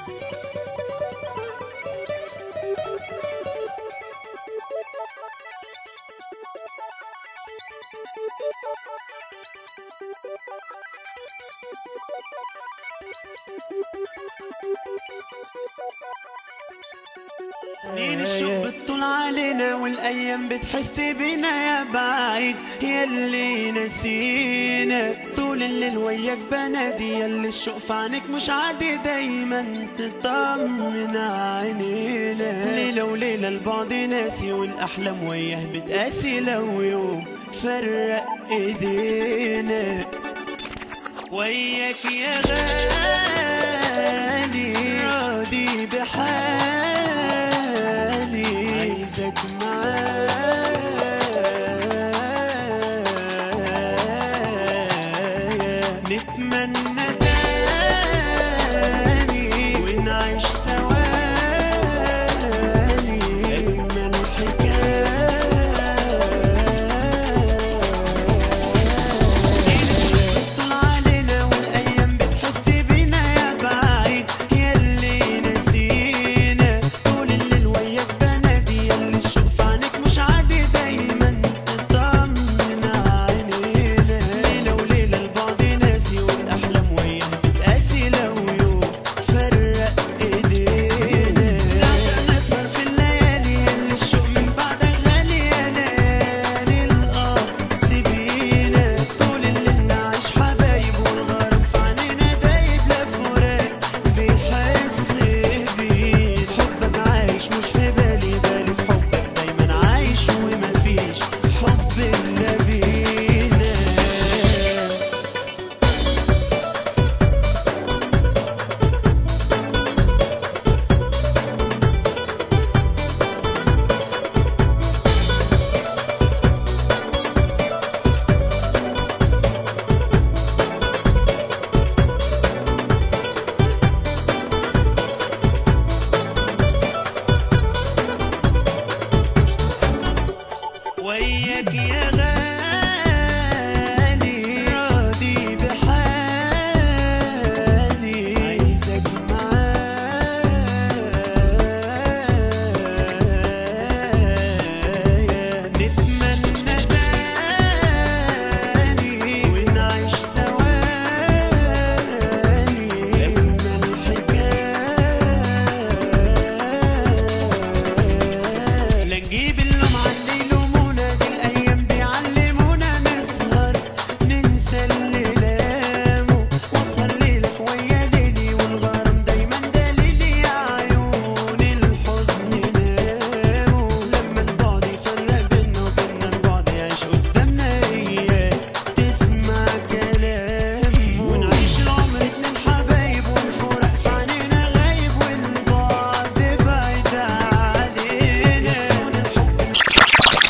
سنين الشوق بتطول علينا والايام بتحس بينا يا بعيد، ياللي نسينا طول الليل وياك بنادي، ياللي الشوق في عينك مش عادي دايما تطمن عينينا، ليلة وليلة البعد ناسي والاحلام وياه بتقاسي لو يوم فرق ايدينا، وياك يا غالي راضي بحالي عايزك معايا، نتمنى